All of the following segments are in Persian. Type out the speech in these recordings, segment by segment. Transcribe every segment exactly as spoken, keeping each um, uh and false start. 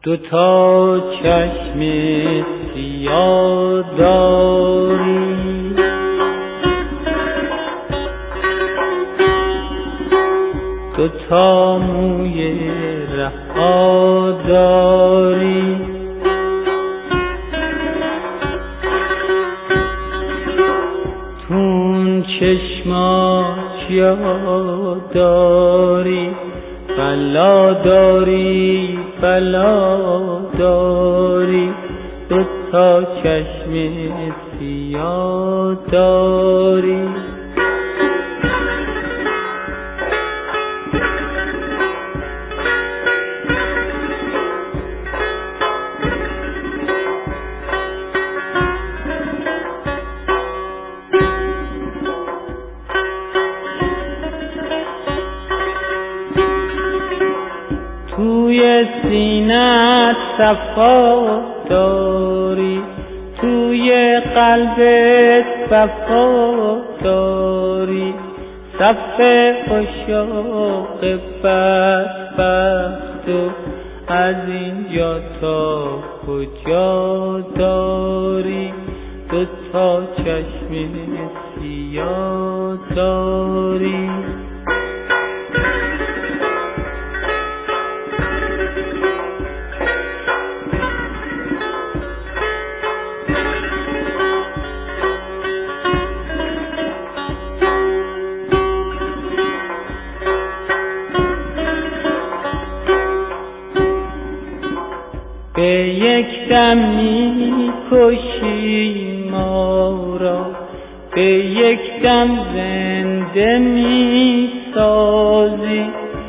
دو تا چشم سیاه داری، دو تا موی رها داری، تون چشما کیا داری، بلا داری بلا داری، دو تا چشم سیاه داری. توی سینه‌ت صفا داری، توی قلبت وفا داری، صف عشاق بدبخت و از اینجا تا کجا داری، دو تا چشم سیاه داری. به یک دم می کشی ما را، به یک دم زنده می سازی،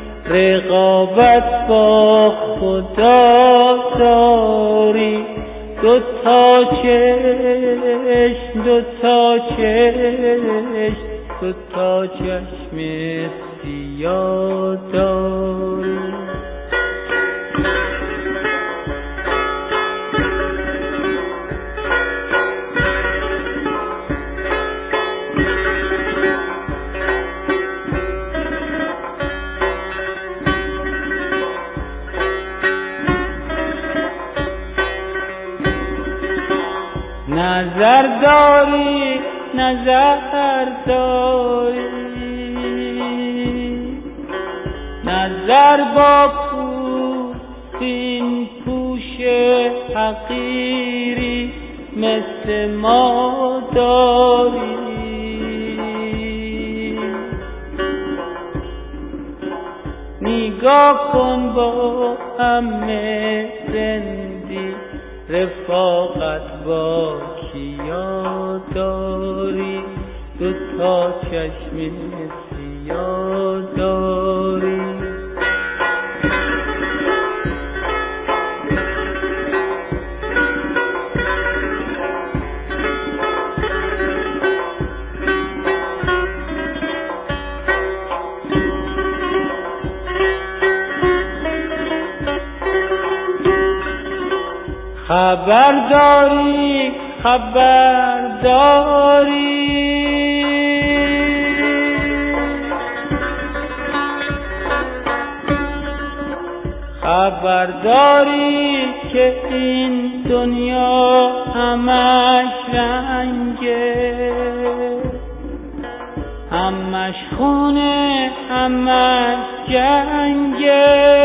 رقابت با خدا داری، دو تا چشم دو تا چشم دو تا چشم سیاه داری. نظر داری نظر داری، نظر با پوستین پوش حقیری مثل ما داری، نگاه کن با همه زندی، رفاقت با کیا داری، دو تا چشم سیاه داری. خبر داری خبر داری، خبر داری که این دنیا همش رنگه، همش خونه همش جنگه،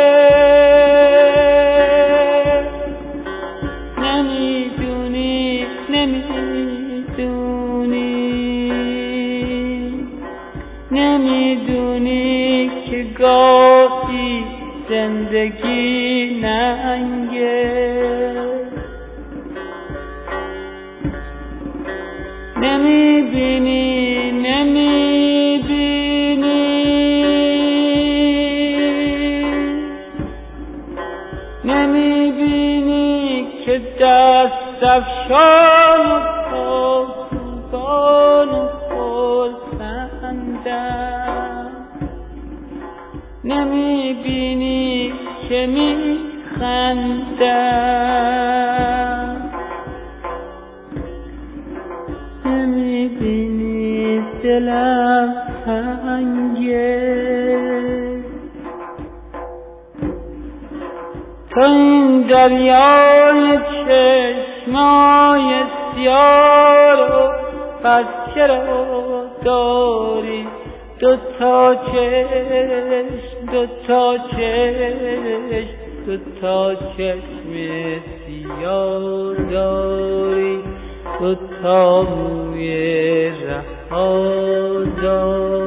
نمیدونی نمیدونی که گاهی زندگی ننگه، نمیبینی نمیبینی نمیبینی که دست افشان و پاکوبان و خلصندم، نمیبینی که میخندم، نمیبینی دلم تنگه، تو این دریای چشمای سیاه رو پس چرا داری دو تا چشم دو تا چشم دو تا چشم سیاه داری دو تا موی رها داری